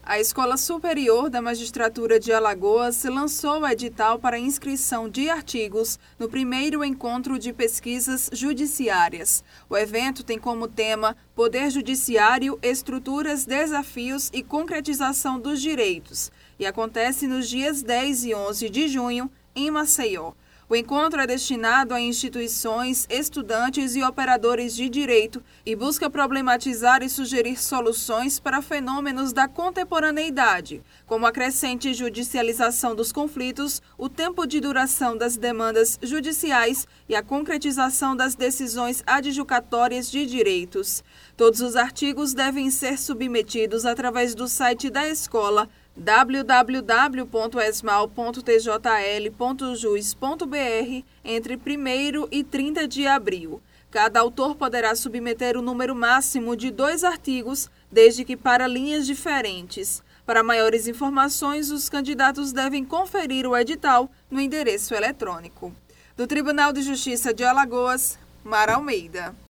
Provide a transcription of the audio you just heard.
A Escola Superior da Magistratura de Alagoas lançou o edital para inscrição de artigos no primeiro encontro de pesquisas judiciárias. O evento tem como tema Poder Judiciário, Estruturas, Desafios e Concretização dos Direitos e acontece nos dias 10 e 11 de junho, em Maceió. O encontro é destinado a instituições, estudantes e operadores de direito e busca problematizar e sugerir soluções para fenômenos da contemporaneidade, como a crescente judicialização dos conflitos, o tempo de duração das demandas judiciais e a concretização das decisões adjudicatórias de direitos. Todos os artigos devem ser submetidos através do site da escola www.esmal.tjl.jus.br entre 1º e 30 de abril. Cada autor poderá submeter o número máximo de 2 artigos, desde que para linhas diferentes. Para maiores informações, os candidatos devem conferir o edital no endereço eletrônico. Do Tribunal de Justiça de Alagoas, Mara Almeida.